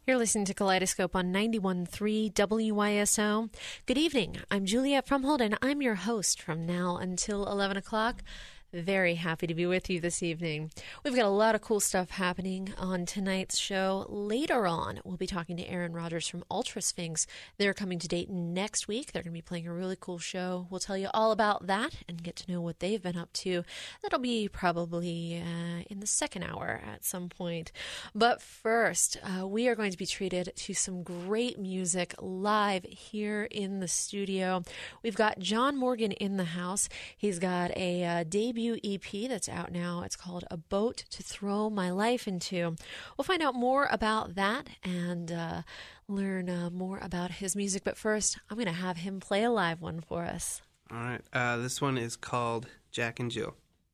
You're listening to Kaleidoscope on 91.3 WYSO. Good evening. I'm Juliet Frumhold, and I'm your host from now until 11 o'clock. Very happy to be with you this evening. We've got a lot of cool stuff happening on tonight's show. Later on, we'll be talking to Aaron Rodgers from Ultra Sphinx. They're coming to Dayton next week. They're going to be playing a really cool show. We'll tell you all about that and get to know what they've been up to. That'll be probably in the second hour at some point. But first, we are going to be treated to some great music live here in the studio. We've got John Morgan in the house. He's got a debut EP that's out now. It's called A Boat to Throw My Life Into. We'll find out more about that and learn more about his music. But first, I'm going to have him play a live one for us. All right. This one is called Jack and Jill.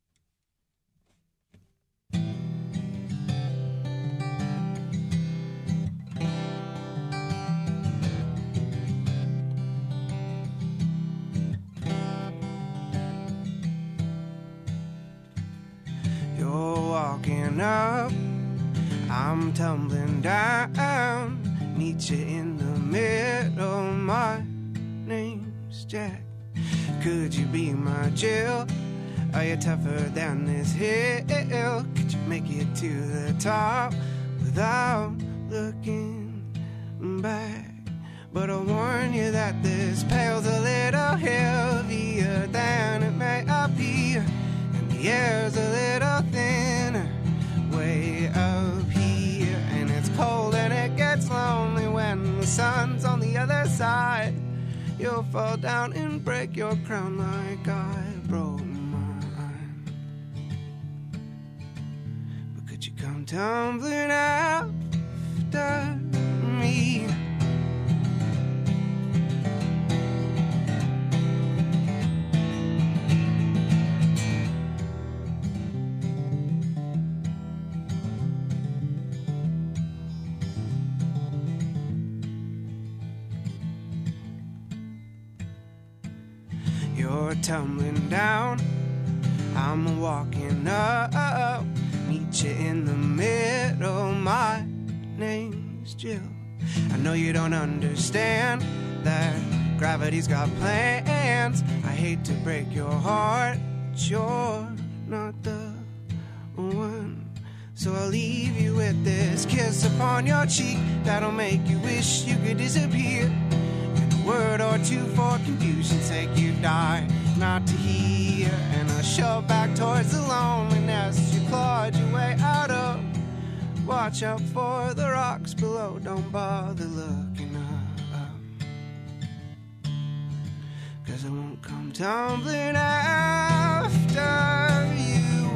Walking up, I'm tumbling down. Meet you in the middle. My name's Jack. Could you be my Jill? Are you tougher than this hill? Could you make it to the top without looking back? But I warn you that this pail's a little heavier than it may appear. The air's a little thinner way up here, and it's cold and it gets lonely when the sun's on the other side. You'll fall down and break your crown like I broke mine. But could you come tumbling after me? You're tumbling down, I'm walking up. Meet you in the middle. My name's Jill. I know you don't understand that gravity's got plans. I hate to break your heart, you're not the one. So I'll leave you with this kiss upon your cheek that'll make you wish you could disappear. Word or two for confusion's sake, you die not to hear. And a shove back towards the loneliness you clawed your way out of. Watch out for the rocks below, don't bother looking up. 'Cause I won't come tumbling after you.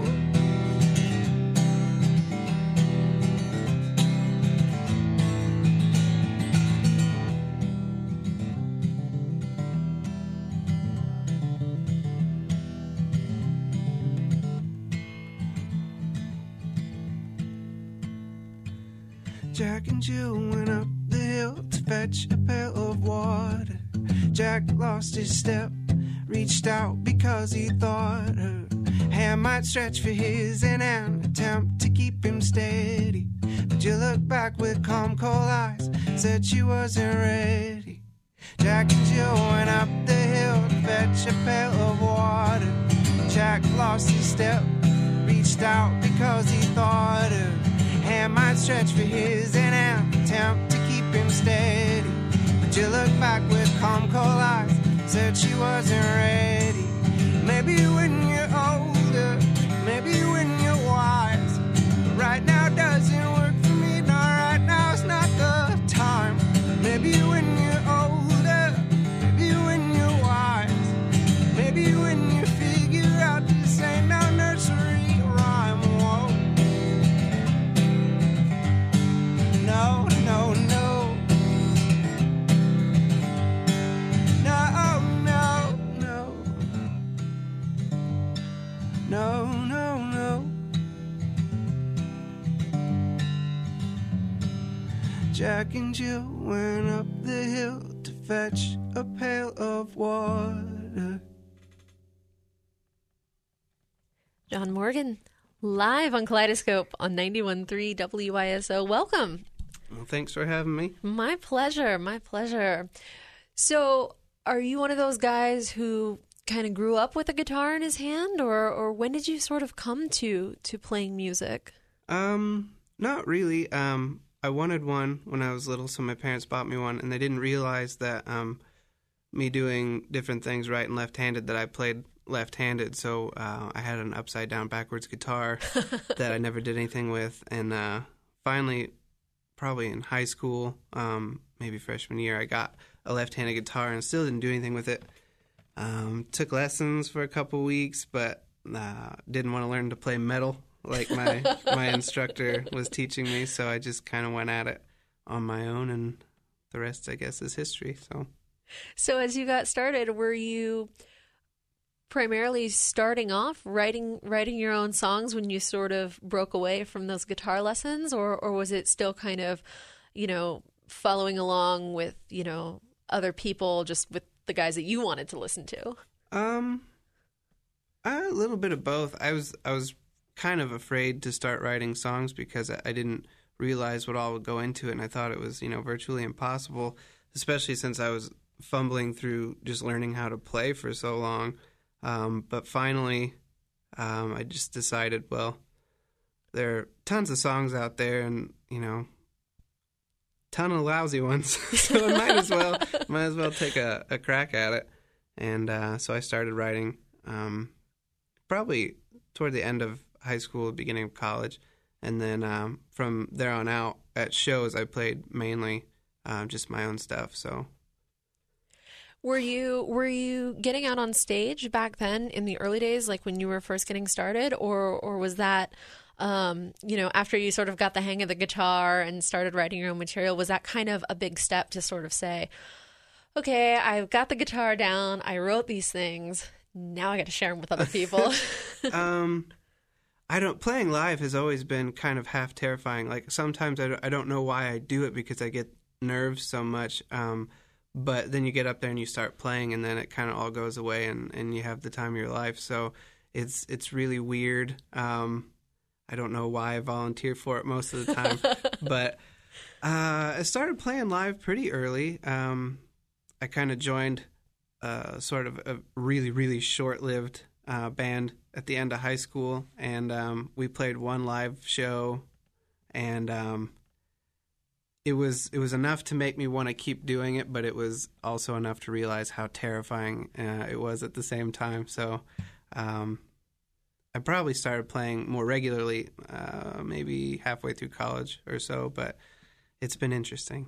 Jack and Jill went up the hill to fetch a pail of water. Jack lost his step, reached out because he thought her hand might stretch for his in an attempt to keep him steady. But Jill looked back with calm, cold eyes, said she wasn't ready. Jack and Jill went up the hill to fetch a pail of water. Jack lost his step, reached out because he thought her hand might stretch for his in an attempt to keep him steady. But Jill looked back with calm, cold eyes, said she wasn't ready. Maybe when you're older, maybe when you're wise, but right now doesn't work for me. No, right now's not the time. Maybe when you're older, maybe when you're wise, maybe when you figure out this ain't no nursery rhyme. Whoa. No, no, no. No, no, no. No, no, no. Jack and Jill went up the hill to fetch a pail of water. John Morgan, live on Kaleidoscope on 91.3 WYSO. Welcome. Well, thanks for having me. My pleasure. My pleasure. So, are you one of those guys who kind of grew up with a guitar in his hand, or when did you sort of come to playing music? Not really. I wanted one when I was little, so my parents bought me one, and they didn't realize that me doing different things right and left-handed, that I played left-handed, so I had an upside-down backwards guitar that I never did anything with, and finally, probably in high school, maybe freshman year, I got a left-handed guitar and still didn't do anything with it. Took lessons for a couple weeks, but didn't want to learn to play metal like my instructor was teaching me, so I just kind of went at it on my own, and the rest, I guess, is history. So as you got started, were you primarily starting off writing your own songs when you sort of broke away from those guitar lessons, or was it still kind of, following along with, other people, just with the guys that you wanted to listen to? A little bit of both. I was kind of afraid to start writing songs because I didn't realize what all would go into it, and I thought it was, virtually impossible, especially since I was fumbling through just learning how to play for so long. But finally, I just decided, well, there are tons of songs out there, and, ton of lousy ones, so I might as well take a crack at it. And so I started writing probably toward the end of high school, beginning of college, and then from there on out at shows I played mainly just my own stuff. So were you getting out on stage back then in the early days, like when you were first getting started, or was that after you sort of got the hang of the guitar and started writing your own material, was that kind of a big step to sort of say, okay, I've got the guitar down, I wrote these things, now I got to share them with other people? Playing live has always been kind of half terrifying. Like, sometimes I don't know why I do it, because I get nerves so much. But then you get up there and you start playing, and then it kind of all goes away, and you have the time of your life. So it's really weird. I don't know why I volunteer for it most of the time. But I started playing live pretty early. I kind of joined sort of a really, really short-lived band at the end of high school, and we played one live show, and it was enough to make me want to keep doing it, but it was also enough to realize how terrifying it was at the same time. So I probably started playing more regularly maybe halfway through college or so, but it's been interesting.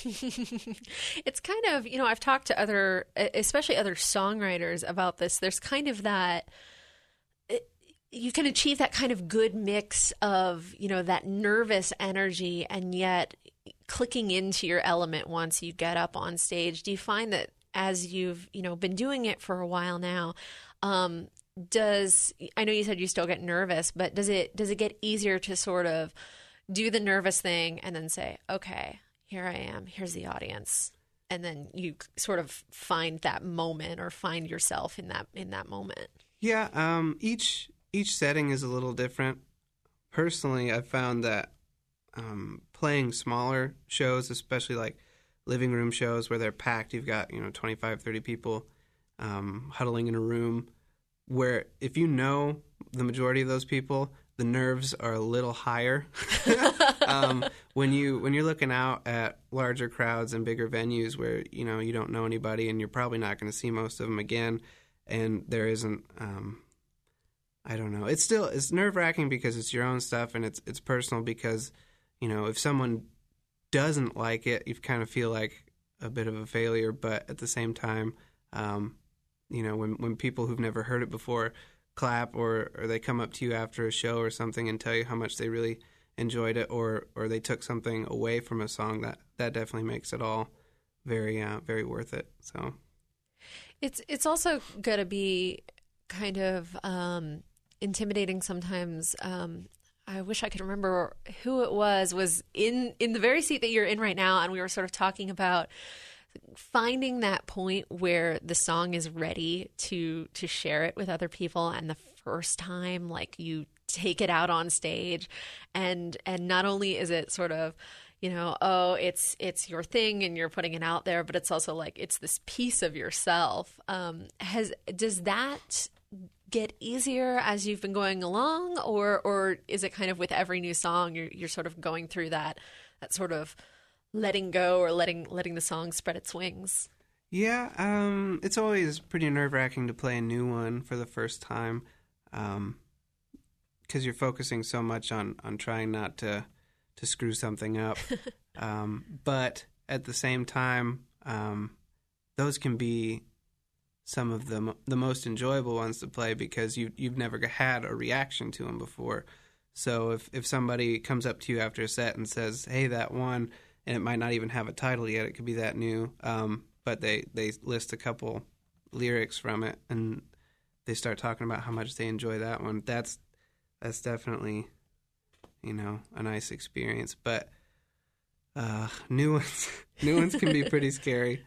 It's kind of, I've talked to especially other songwriters about this. There's kind of that, you can achieve that kind of good mix of, that nervous energy and yet clicking into your element once you get up on stage. Do you find that as you've, been doing it for a while now, I know you said you still get nervous, but does it get easier to sort of do the nervous thing and then say, okay, here I am, here's the audience, and then you sort of find that moment or find yourself in that moment? Yeah, each setting is a little different. Personally, I've found that playing smaller shows, especially like living room shows where they're packed, you've got 25, 30 people huddling in a room, where if you know the majority of those people, the nerves are a little higher. When you're looking out at larger crowds and bigger venues where you don't know anybody and you're probably not going to see most of them again, and there isn't I don't know. It's nerve-wracking because it's your own stuff, and it's personal because if someone doesn't like it, you kind of feel like a bit of a failure. But at the same time, when people who've never heard it before clap or they come up to you after a show or something and tell you how much they really enjoyed it, or they took something away from a song, that definitely makes it all very very worth it. So it's also got to be kind of intimidating sometimes. I wish I could remember who it was in the very seat that you're in right now, and we were sort of talking about finding that point where the song is ready to share it with other people, and the first time like you take it out on stage, and not only is it sort of oh, it's your thing and you're putting it out there, but it's also like it's this piece of yourself. Does that get easier as you've been going along, or is it kind of with every new song you're sort of going through that sort of letting go or letting the song spread its wings? Yeah, it's always pretty nerve-wracking to play a new one for the first time, because you're focusing so much on trying not to screw something up. But at the same time, those can be some of the most enjoyable ones to play because you've never had a reaction to them before. So if somebody comes up to you after a set and says, "Hey, that one," and it might not even have a title yet, it could be that new, but they list a couple lyrics from it and they start talking about how much they enjoy that one. That's definitely, a nice experience. But new ones can be pretty scary.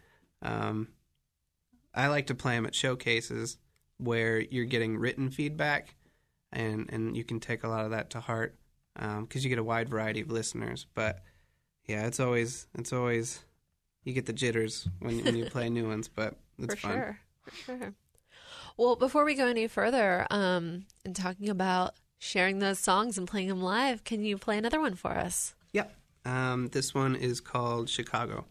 I like to play them at showcases where you're getting written feedback, and you can take a lot of that to heart because you get a wide variety of listeners. But yeah, it's always you get the jitters when you play new ones, but it's fun. For sure. Well, before we go any further, and talking about sharing those songs and playing them live, can you play another one for us? Yep. This one is called Chicago.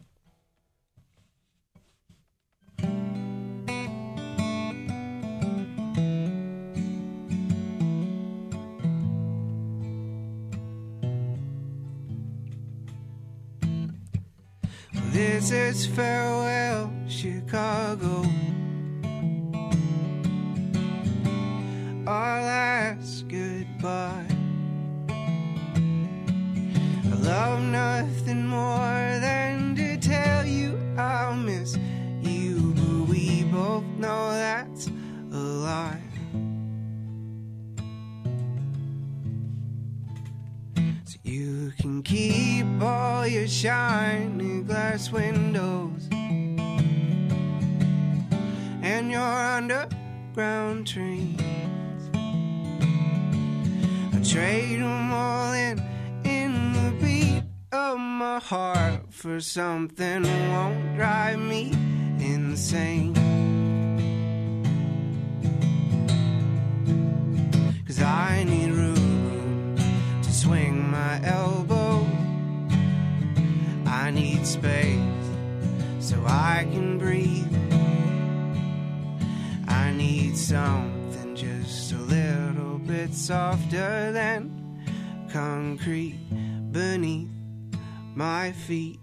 This is farewell, Chicago. Our last goodbye. I love nothing more than to tell you I'll miss you, but we both know that's a lie. So you can keep all your shiny glass windows and your underground trains. I trade them all in the beat of my heart for something that won't drive me insane. 'Cause I need room to swing my elbow. I need space so I can breathe. I need something just a little bit softer than concrete beneath my feet.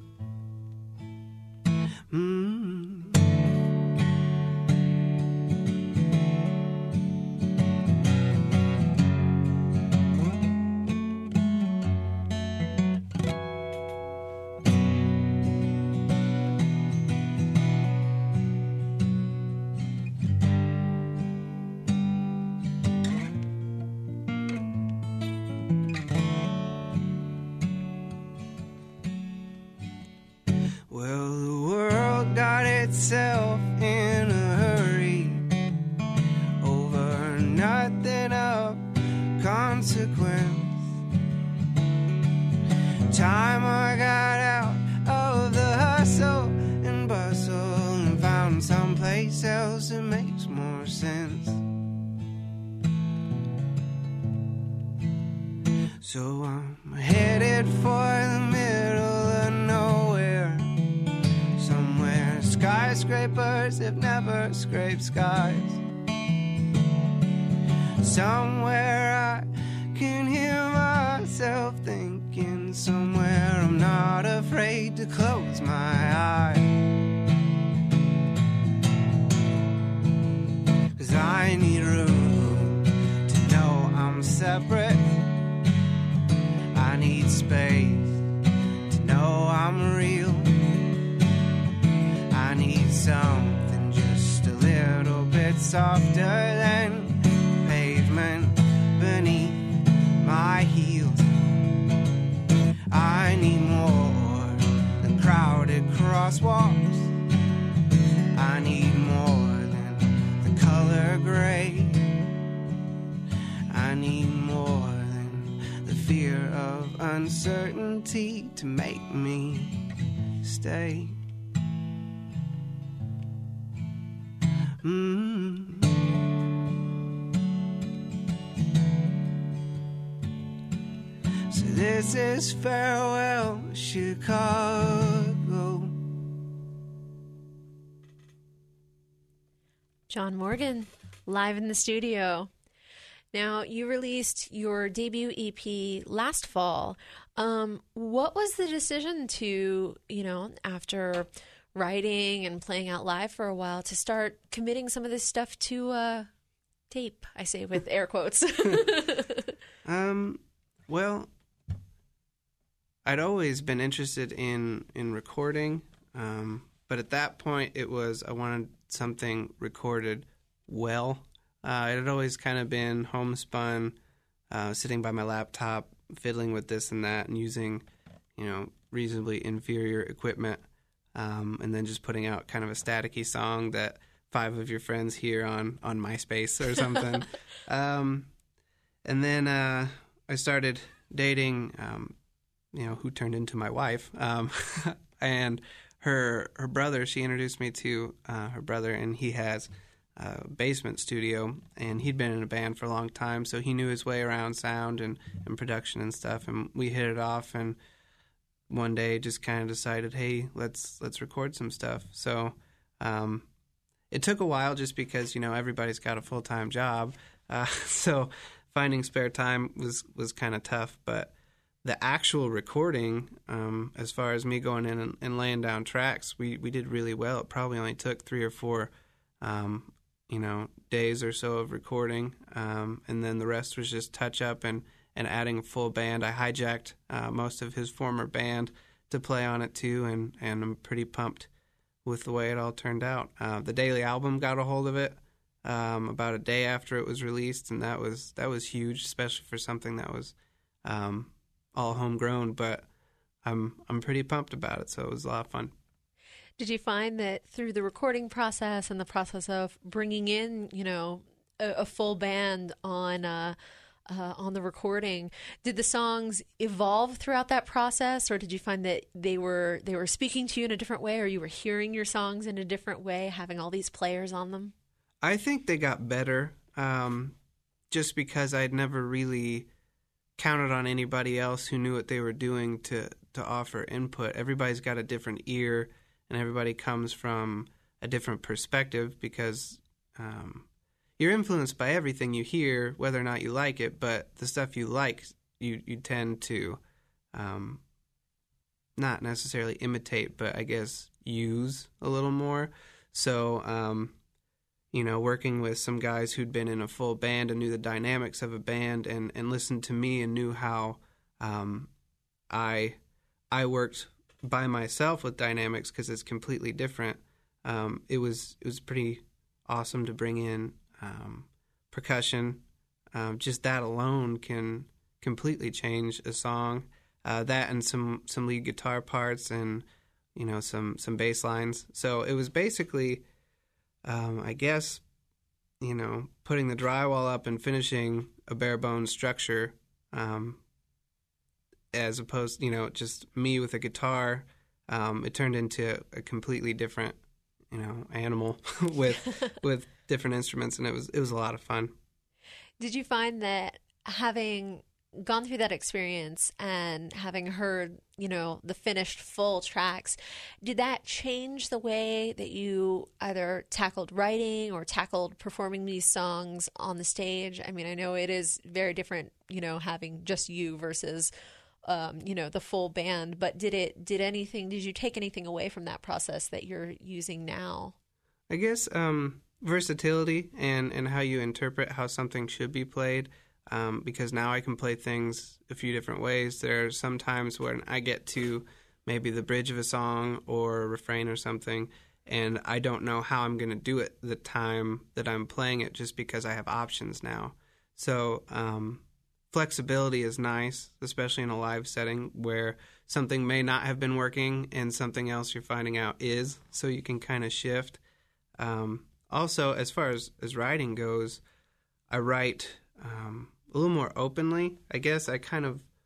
Well, the world got itself in a hurry over nothing of consequence. Time I got out of the hustle and bustle and found someplace else that makes more sense. So I'm headed for the middle of nowhere, somewhere skyscrapers have never scraped skies, somewhere I can hear myself thinking, somewhere I'm not afraid to close my eyes. 'Cause I need room to know I'm separate. I need space to know I'm real. I need something just a little bit softer than pavement beneath my heels. I need more than crowded crosswalks. I need more than the color gray. I need more than the fear of uncertainty to make me stay. So this is farewell, Chicago. John Morgan, live in the studio. Now, you released your debut EP last fall. What was the decision to, after writing and playing out live for a while, to start committing some of this stuff to tape? I say with air quotes. Well, I'd always been interested in recording, but at that point I wanted something recorded well. It had always kind of been homespun, sitting by my laptop, fiddling with this and that, and using, reasonably inferior equipment, and then just putting out kind of a staticky song that 5 of your friends hear on MySpace or something. And then I started dating, who turned into my wife, and her brother. She introduced me to her brother, and he has a basement studio, and he'd been in a band for a long time, so he knew his way around sound and production and stuff, and we hit it off, and one day just kind of decided, hey, let's record some stuff. So it took a while just because, everybody's got a full-time job, so finding spare time was kind of tough, but the actual recording, as far as me going in and laying down tracks, we did really well. It probably only took 3 or 4 days or so of recording, and then the rest was just touch up and adding a full band. I hijacked most of his former band to play on it too, and I'm pretty pumped with the way it all turned out. The Daily Album got a hold of it about a day after it was released, and that was huge, especially for something that was all homegrown. But I'm pretty pumped about it, so it was a lot of fun. Did you find that through the recording process and the process of bringing in, a full band on the recording, did the songs evolve throughout that process, or did you find that they were speaking to you in a different way, or you were hearing your songs in a different way, having all these players on them? I think they got better, just because I'd never really counted on anybody else who knew what they were doing to offer input. Everybody's got a different ear, and everybody comes from a different perspective because you're influenced by everything you hear, whether or not you like it, but the stuff you like, you tend to not necessarily imitate, but I guess use a little more. So, working with some guys who'd been in a full band and knew the dynamics of a band and listened to me and knew how I worked by myself with dynamics because it's completely different. It was pretty awesome to bring in percussion. Just that alone can completely change a song. That and some lead guitar parts and some bass lines. So it was basically, I guess, putting the drywall up and finishing a bare bones structure. As opposed, just me with a guitar, it turned into a completely different, animal with different instruments, and it was a lot of fun. Did you find that having gone through that experience and having heard, the finished full tracks, did that change the way that you either tackled writing or tackled performing these songs on the stage? I mean, I know it is very different, having just you versus the full band, but did you take anything away from that process that you're using now? I guess versatility and how you interpret how something should be played, because now I can play things a few different ways. There are some times when I get to maybe the bridge of a song or a refrain or something, and I don't know how I'm going to do it the time that I'm playing it just because I have options now. So flexibility is nice, especially in a live setting where something may not have been working and something else you're finding out is, so you can kind of shift. Also, as far as writing goes, I write a little more openly. I guess I kind of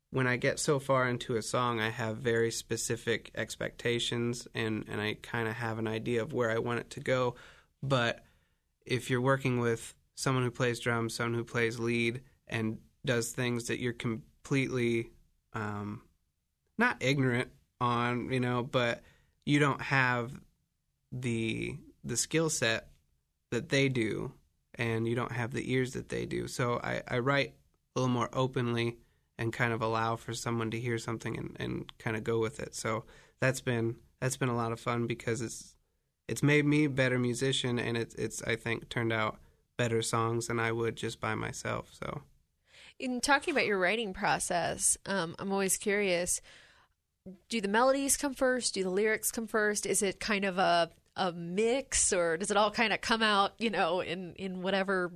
when I get so far into a song, I have very specific expectations, and I kind of have an idea of where I want it to go. But if you're working with someone who plays drums, someone who plays lead, and does things that you're completely not ignorant on, but you don't have the skill set that they do, and you don't have the ears that they do. So I write a little more openly and kind of allow for someone to hear something and kind of go with it. So that's been a lot of fun because it's made me a better musician, and it's I think turned out better songs than I would just by myself. So in talking about your writing process, I'm always curious, do the melodies come first? Do the lyrics come first? Is it kind of a mix, or does it all kind of come out, in whatever,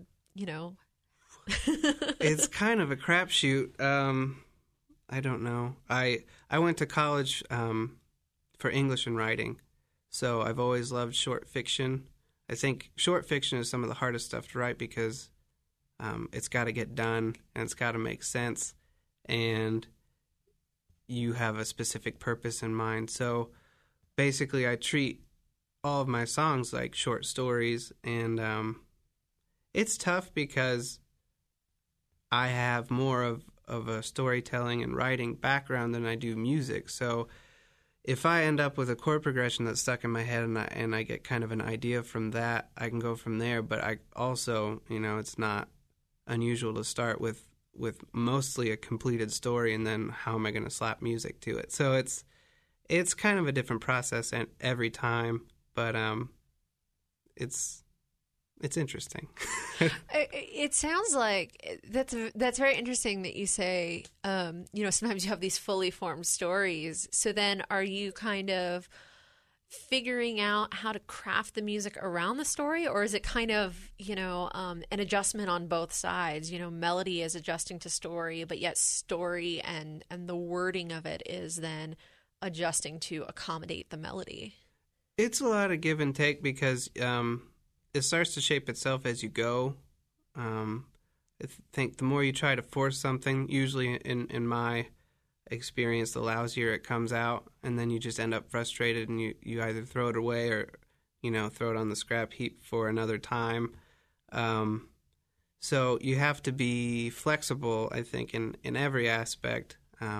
It's kind of a crapshoot. I don't know. I went to college for English and writing, so I've always loved short fiction. I think short fiction is some of the hardest stuff to write because it's got to get done and it's got to make sense, and you have a specific purpose in mind. So basically I treat all of my songs like short stories, and it's tough because I have more of a storytelling and writing background than I do music. So if I end up with a chord progression that's stuck in my head and I get kind of an idea from that, I can go from there. But I also, it's not unusual to start with mostly a completed story, and then how am I going to slap music to it? So it's kind of a different process every time, but it's interesting. It sounds like that's very interesting that you say, sometimes you have these fully formed stories. So then are you kind of figuring out how to craft the music around the story, or is it kind of, an adjustment on both sides? Melody is adjusting to story, but yet story and the wording of it is then adjusting to accommodate the melody. It's a lot of give and take because it starts to shape itself as you go. I think the more you try to force something, usually in my experience, the lousier it comes out, and then you just end up frustrated, and you either throw it away or throw it on the scrap heap for another time. So you have to be flexible, I think, in every aspect.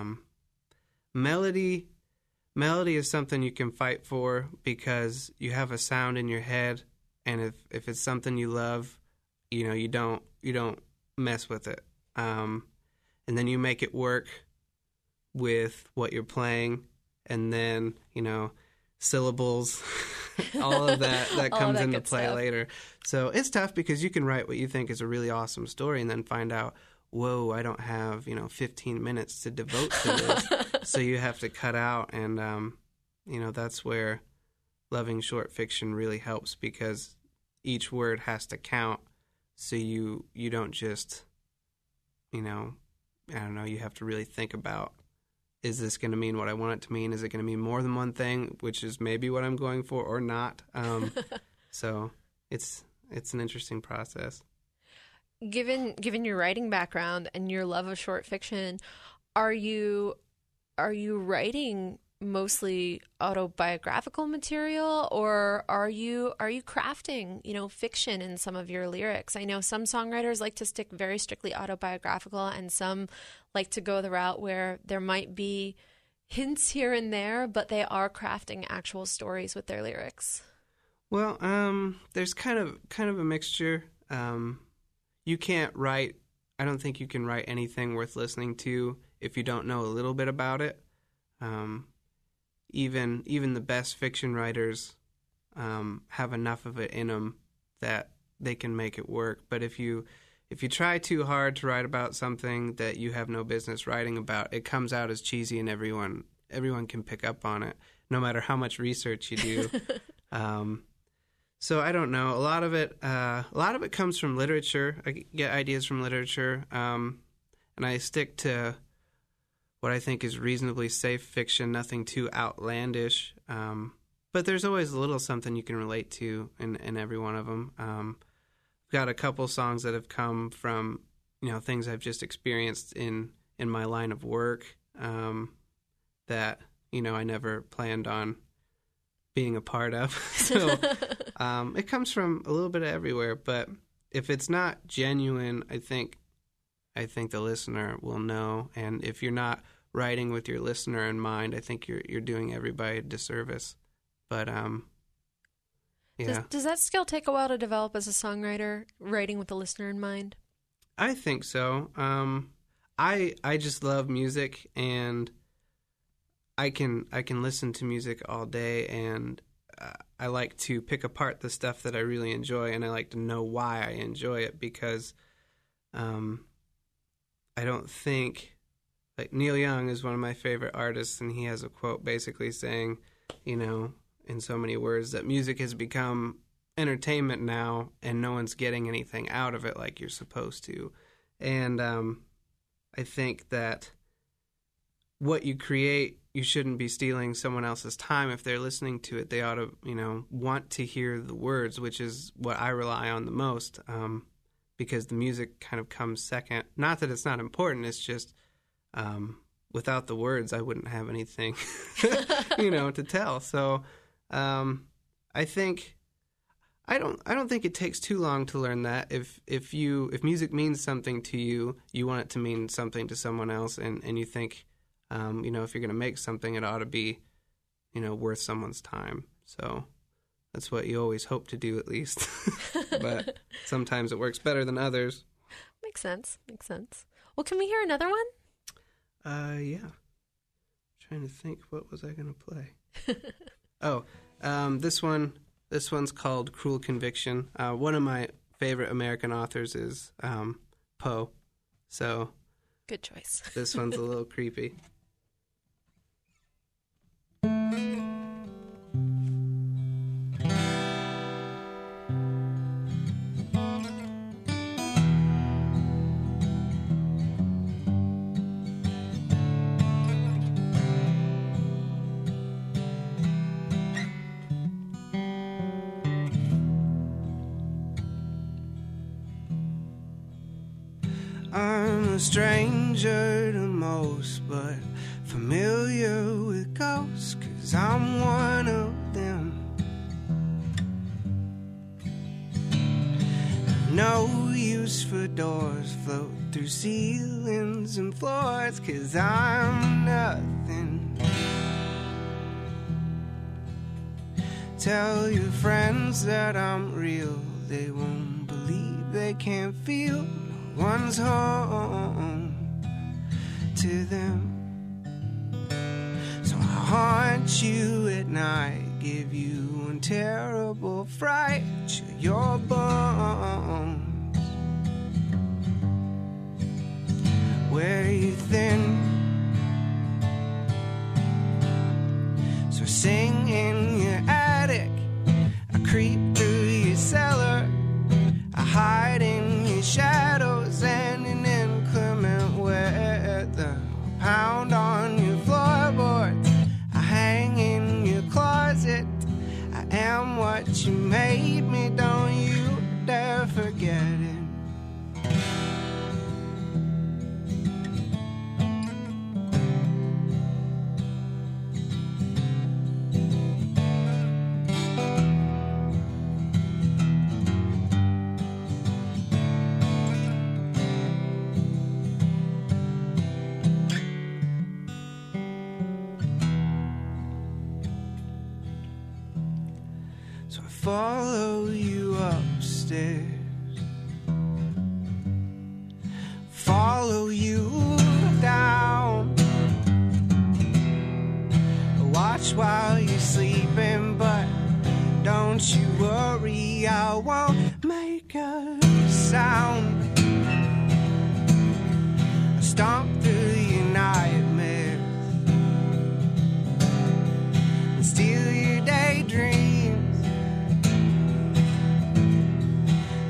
Melody is something you can fight for because you have a sound in your head, and if it's something you love, you don't mess with it, and then you make it work with what you're playing, and then syllables, all of that comes into play stuff later. So it's tough because you can write what you think is a really awesome story and then find out, whoa, I don't have 15 minutes to devote to this. So you have to cut out, and that's where loving short fiction really helps, because each word has to count. So you don't just I don't know, you have to really think about, is this going to mean what I want it to mean? Is it going to mean more than one thing, which is maybe what I'm going for, or not? So it's an interesting process. Given your writing background and your love of short fiction, are you writing mostly autobiographical material, or are you crafting fiction in some of your lyrics? I know some songwriters like to stick very strictly autobiographical, and some like to go the route where there might be hints here and there, but they are crafting actual stories with their lyrics. Well, there's kind of a mixture. You can't write, I don't think you can write anything worth listening to if you don't know a little bit about it. Even the best fiction writers have enough of it in them that they can make it work. But if you try too hard to write about something that you have no business writing about, it comes out as cheesy, and everyone can pick up on it, no matter how much research you do. So I don't know. A lot of it comes from literature. I get ideas from literature, and I stick to what I think is reasonably safe fiction, nothing too outlandish. But there's always a little something you can relate to in every one of them. I've got a couple songs that have come from things I've just experienced in in my line of work that, I never planned on being a part of. So it comes from a little bit of everywhere, but if it's not genuine, I think the listener will know. And if you're not writing with your listener in mind, I think you're doing everybody a disservice. But yeah. Does that skill take a while to develop as a songwriter, writing with the listener in mind? I think so. I just love music, and I can listen to music all day, and I like to pick apart the stuff that I really enjoy, and I like to know why I enjoy it, because I don't think, like, Neil Young is one of my favorite artists, and he has a quote basically saying, in so many words, that music has become entertainment now, and no one's getting anything out of it like you're supposed to. And I think that what you create, you shouldn't be stealing someone else's time. If they're listening to it, they ought to, want to hear the words, which is what I rely on the most, because the music kind of comes second. Not that it's not important, it's just without the words, I wouldn't have anything, to tell. So I think I don't think it takes too long to learn that. If music means something to you, you want it to mean something to someone else, and you think, if you're going to make something, it ought to be, worth someone's time. So that's what you always hope to do, at least. But sometimes it works better than others. Makes sense. Well, can we hear another one? Yeah. I'm trying to think, what was I going to play? This one's called Cruel Conviction. One of my favorite American authors is Poe. So good choice. This one's a little creepy. I'm a stranger to most, but familiar with ghosts, 'cause I'm one of them. No use for doors, float through ceilings and floors, 'cause I'm nothing. Tell your friends that I'm real, they won't believe, they can't feel. One's home to them. So I haunt you at night, give you one terrible fright, chill your bones. Wear you thin, so I sing in your attic, I creep through your cellar, I hide in your shadows and in inclement weather. Pound on your floorboards, I hang in your closet. I am what you made me, don't you dare forget it. Follow you upstairs, follow you down, watch while you're sleeping, but don't you worry, I won't make a sound. I stomp through your nightmares and steal your daydreams.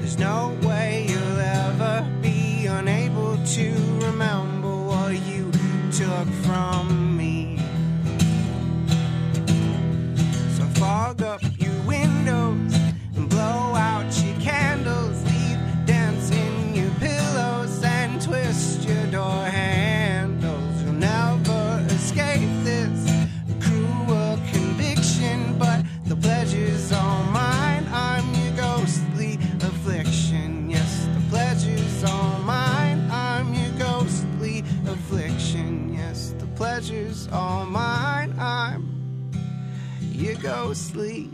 pleasure's all mine. I'm your ghostly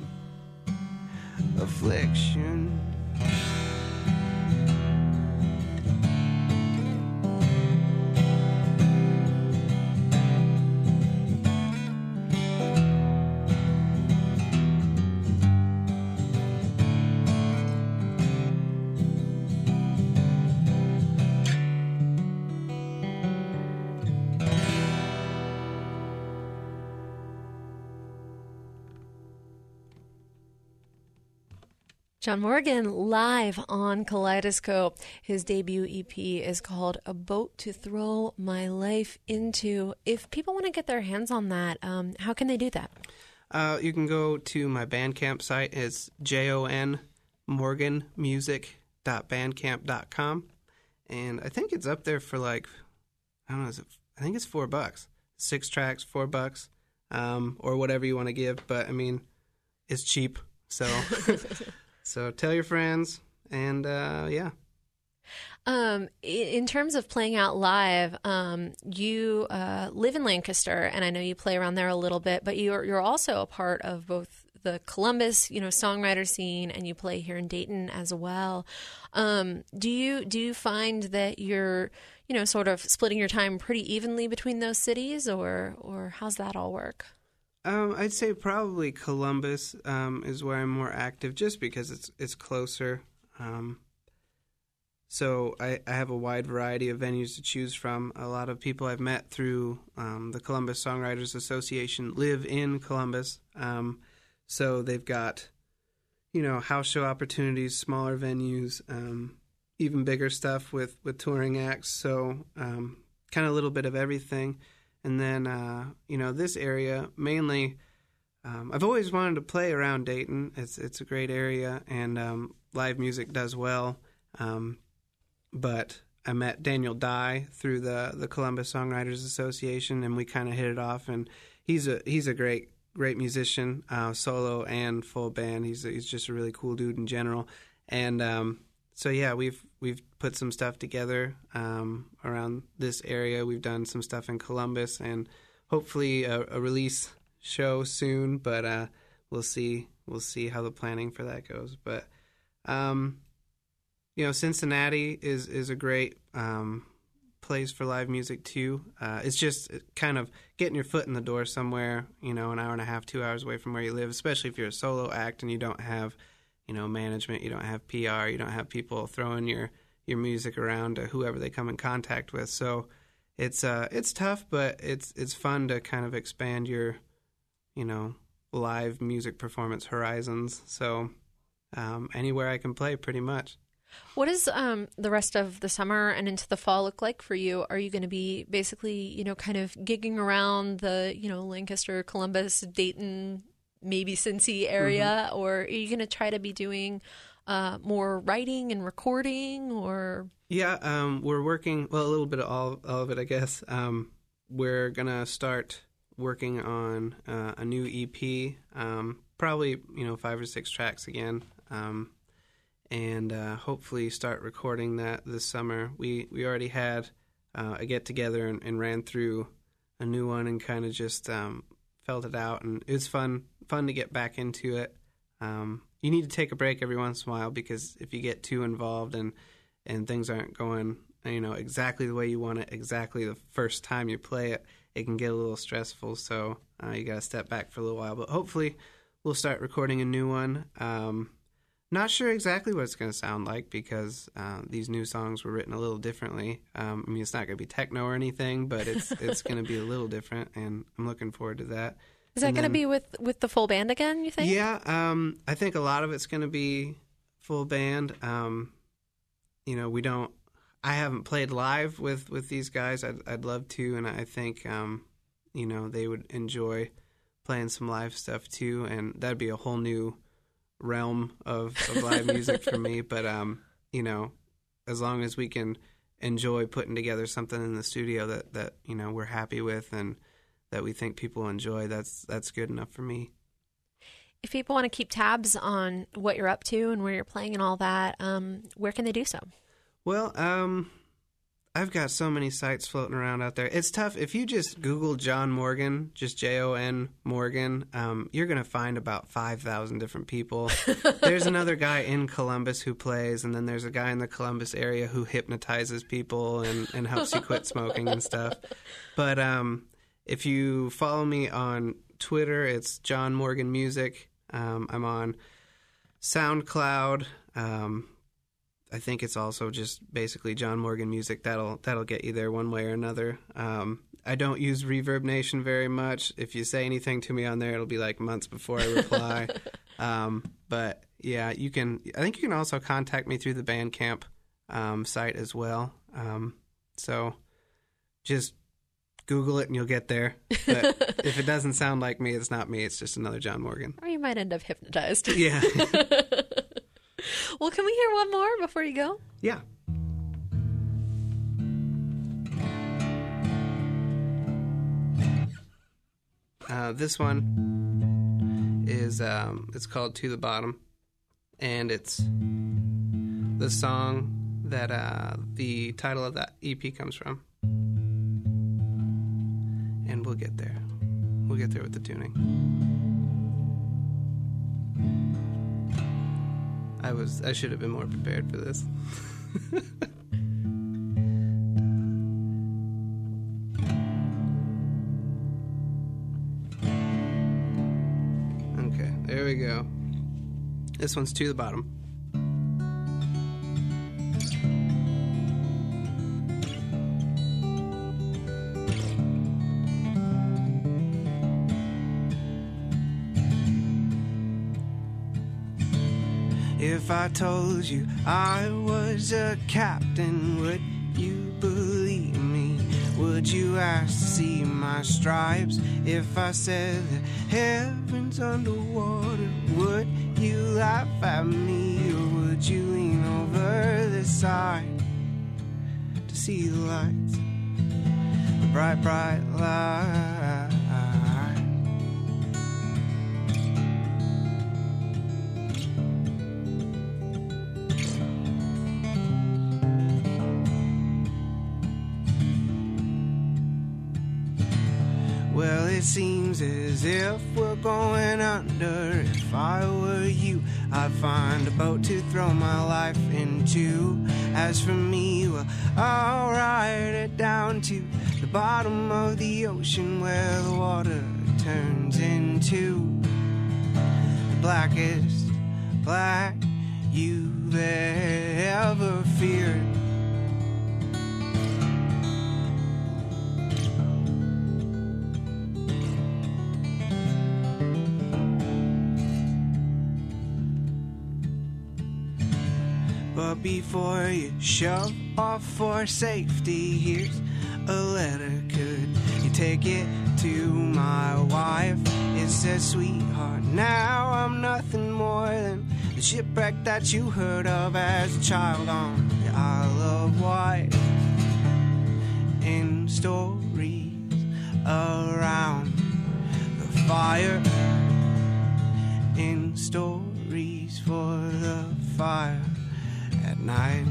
affliction. John Morgan live on Kaleidoscope. His debut EP is called A Boat to Throw My Life Into. If people want to get their hands on that, how can they do that? You can go to my Bandcamp site. It's jonmorganmusic.bandcamp.com. And I think it's up there for like, I don't know, I think it's $4. 6 tracks, $4, or whatever you want to give. But, I mean, it's cheap, so... So tell your friends, and yeah. In terms of playing out live, you live in Lancaster, and I know you play around there a little bit, but you're also a part of both the Columbus, songwriter scene, and you play here in Dayton as well. Do you find that you're, sort of splitting your time pretty evenly between those cities, or how's that all work? I'd say probably Columbus is where I'm more active, just because it's closer. So I have a wide variety of venues to choose from. A lot of people I've met through the Columbus Songwriters Association live in Columbus. So they've got, house show opportunities, smaller venues, even bigger stuff with touring acts. So kind of a little bit of everything. And then, this area, mainly, I've always wanted to play around Dayton. It's a great area, and live music does well. But I met Daniel Dye through the Columbus Songwriters Association, and we kind of hit it off. And he's a great musician, solo and full band. He's just a really cool dude in general. And so yeah, we've put some stuff together around this area. We've done some stuff in Columbus, and hopefully a release show soon. But we'll see how the planning for that goes. But Cincinnati is a great place for live music too. It's just kind of getting your foot in the door somewhere. An hour and a half, 2 hours away from where you live, especially if you're a solo act and you don't have management, you don't have PR, you don't have people throwing your music around to whoever they come in contact with. So it's tough, but it's fun to kind of expand your, live music performance horizons. So anywhere I can play, pretty much. What does the rest of the summer and into the fall look like for you? Are you going to be basically, kind of gigging around the, Lancaster, Columbus, Dayton, maybe Cincy area, mm-hmm. or are you going to try to be doing more writing and recording, or? Yeah, we're working, a little bit of all of it, I guess. We're going to start working on a new EP, probably, 5 or 6 tracks again, and hopefully start recording that this summer. We already had a get-together and ran through a new one and kind of just felt it out, and it was fun to get back into it. You need to take a break every once in a while, because if you get too involved and things aren't going, exactly the way you want it, exactly the first time you play it, it can get a little stressful. So you got to step back for a little while. But hopefully we'll start recording a new one. Not sure exactly what it's going to sound like, because these new songs were written a little differently. It's not going to be techno or anything, but it's going to be a little different, and I'm looking forward to that. Is that going to be with the full band again, you think? Yeah, I think a lot of it's going to be full band. I haven't played live with these guys. I'd love to, and I think, they would enjoy playing some live stuff too, and that'd be a whole new realm of live music for me. But, as long as we can enjoy putting together something in the studio that we're happy with and that we think people enjoy, that's good enough for me. If people want to keep tabs on what you're up to and where you're playing and all that, where can they do so? Well, I've got so many sites floating around out there. It's tough. If you just Google John Morgan, just Jon Morgan, you're going to find about 5,000 different people. There's another guy in Columbus who plays, and then there's a guy in the Columbus area who hypnotizes people and helps you quit smoking and stuff. But if you follow me on Twitter, it's John Morgan Music. I'm on SoundCloud. I think it's also just basically John Morgan Music. That'll get you there one way or another. I don't use Reverb Nation very much. If you say anything to me on there, it'll be like months before I reply. But yeah, you can. I think you can also contact me through the Bandcamp site as well. So just Google it and you'll get there. But if it doesn't sound like me, it's not me. It's just another John Morgan. Or you might end up hypnotized. Yeah. Well, can we hear one more before you go? Yeah. This one is it's called To the Bottom, and it's the song that the title of that EP comes from. And we'll get there. We'll get there with the tuning. I should have been more prepared for this. Okay, there we go. This one's To the Bottom. If I told you I was a captain, would you believe me? Would you ask to see my stripes? If I said that heaven's underwater, would you laugh at me? Or would you lean over the side to see the lights? The bright, bright light. Well, it seems as if we're going under. If I were you, I'd find a boat to throw my life into. As for me, well, I'll ride it down to the bottom of the ocean, where the water turns into the blackest black you've ever feared. But before you shove off for safety, here's a letter. Could you take it to my wife? It says, sweetheart, now I'm nothing more than the shipwreck that you heard of as a child on the Isle of Wight. In stories around the fire, in stories for the fire at night.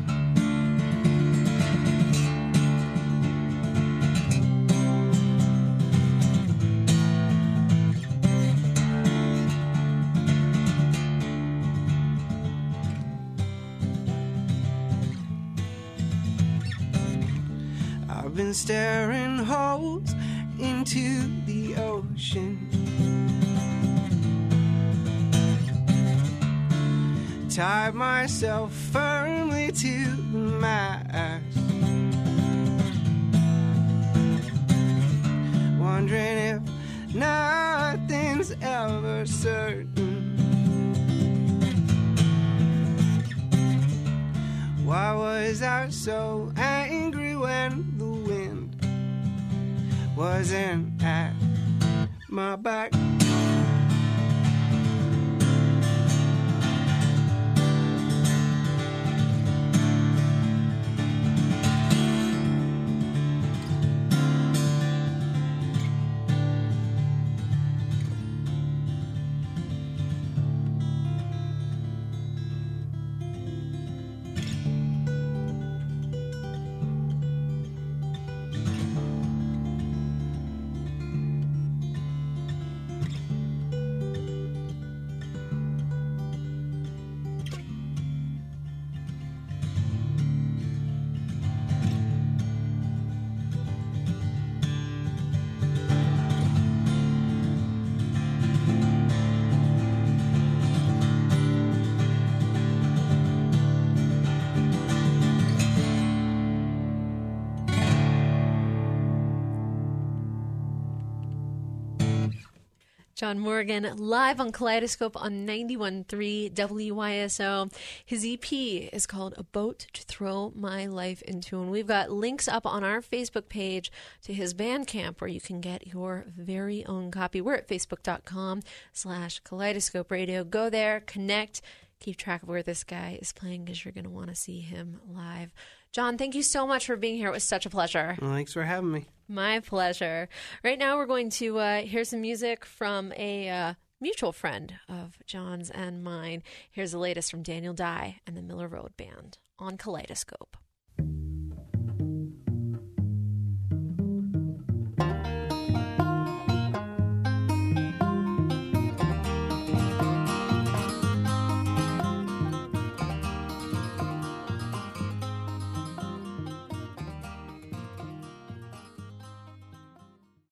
I've been staring holes into the ocean, tied myself firmly to the mast, wondering if nothing's ever certain. Why was I so angry when the wind wasn't at my back? John Morgan, live on Kaleidoscope on 91.3 WYSO. His EP is called A Boat to Throw My Life Into, and we've got links up on our Facebook page to his Bandcamp where you can get your very own copy. We're at facebook.com/Kaleidoscope Radio. Go there, connect, keep track of where this guy is playing because you're going to want to see him live. John, thank you so much for being here. It was such a pleasure. Well, thanks for having me. My pleasure. Right now we're going to hear some music from a mutual friend of John's and mine. Here's the latest from Daniel Dye and the Miller Road Band on Kaleidoscope.